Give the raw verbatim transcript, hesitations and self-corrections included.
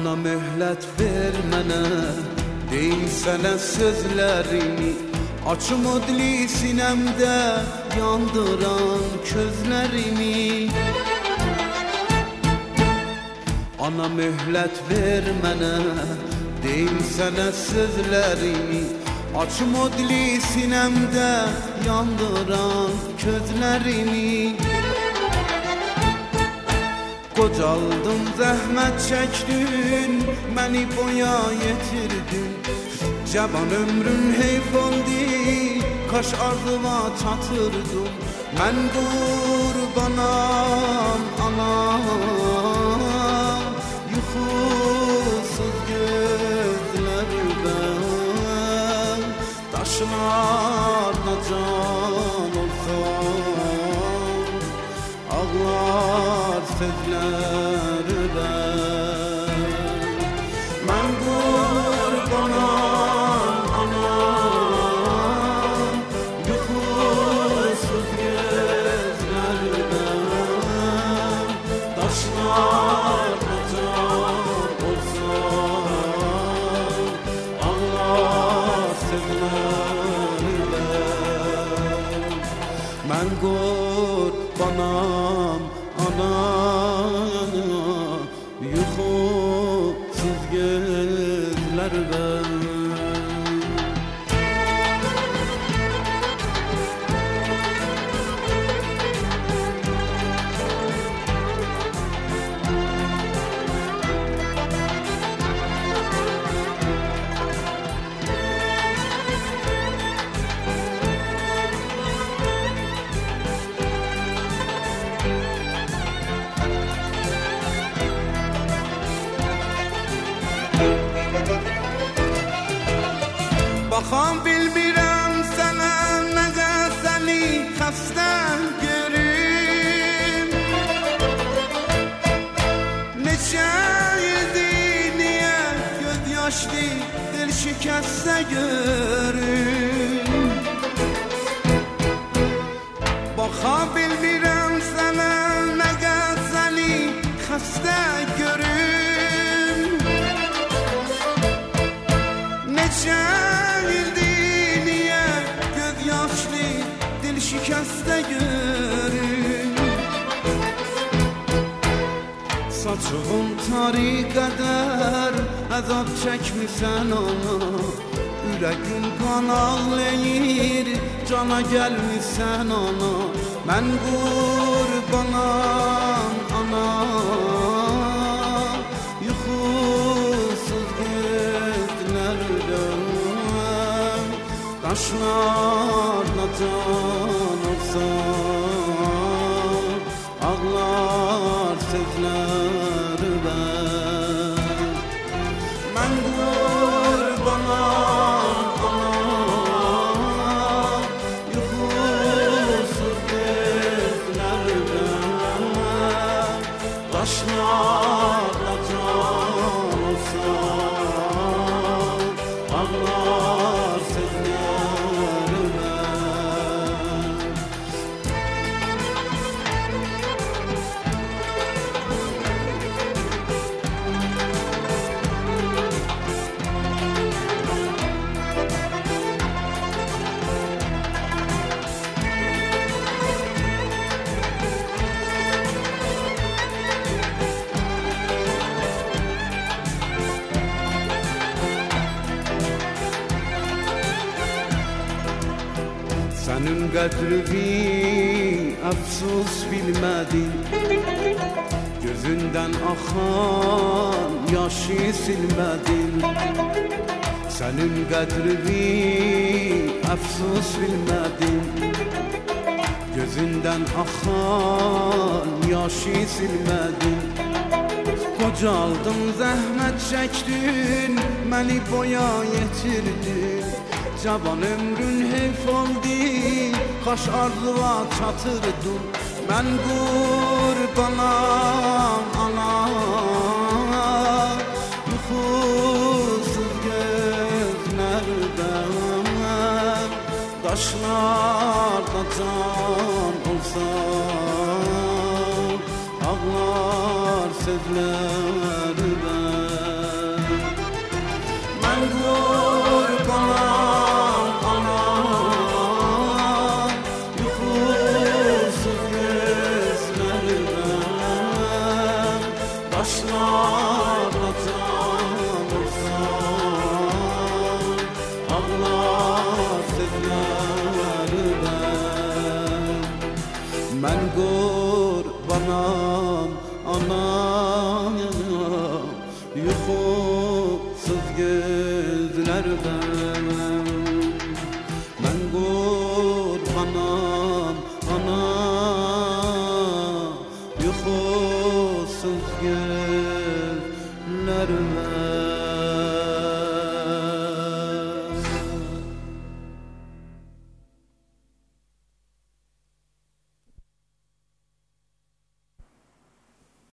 Ana möhlət ver mənə, deyim sənə sözlərimi. Açım odli sinəmdə yandıran közlərimi. Ana möhlət ver mənə, deyim sənə sözlərimi. Açım odli sinəmdə yandıran közlərimi. Qocaldım, zəhmət çəkdin, məni boya yetirdin. Cavan ömrün heyf oldu, kaş ardıma çatırdım. Mən qurbanam ana, yuxusuz gözlərdən daşlarına can olsam, ağlar sözlərdən. Mən qurbanam ana, yuxusuz gözlərdən daşlarına can olsam, ağlar sözlərdən. Mən qurbanam ana, yuxusuz gözlərdən. Baxam bilmirəm sənə, nəqə səni xəstə görüm. Neçə ildir, niyə göz yaşlı dil şikəstə görüm. Baxam bilmirəm sənə, nəqə səni xəstə görüm. Neçə şikəstə görüm. Saçığın tari qədər əzab çəkmisən ona, ürəqin qan ağlayır, cana gəlmisən ona. Mən qurbanam ana, yuxusuz gözlərdən daşlarına can olsam, ağlar sözlərdən. Mən qurbanam ana, yuxusuz gözlərdən daşlarına can olsam, ağlar sənin qədrini əfsus bilmədin, gözündən axan yaşı silmədin. Sənin qədrini əfsus bilmədin, gözündən axan yaşı silmədin. Qocaldın, zəhmət çəkdin, məni boya yetirdin. Cavan ömrün heyf oldu, kaş arzuğa çatırdın. Mən qurbanam ana, yuxusuz gözlərdən daşlarına can olsam, ağlar sözlərdən. Ben kurbanam anam, uykusuz gözlerden taşlar atamazsan, ağlar sözlerden. Ben kurbanam anam, uykusuz gözlerden. Ben kurbanam anam, uykusuz gözlerden.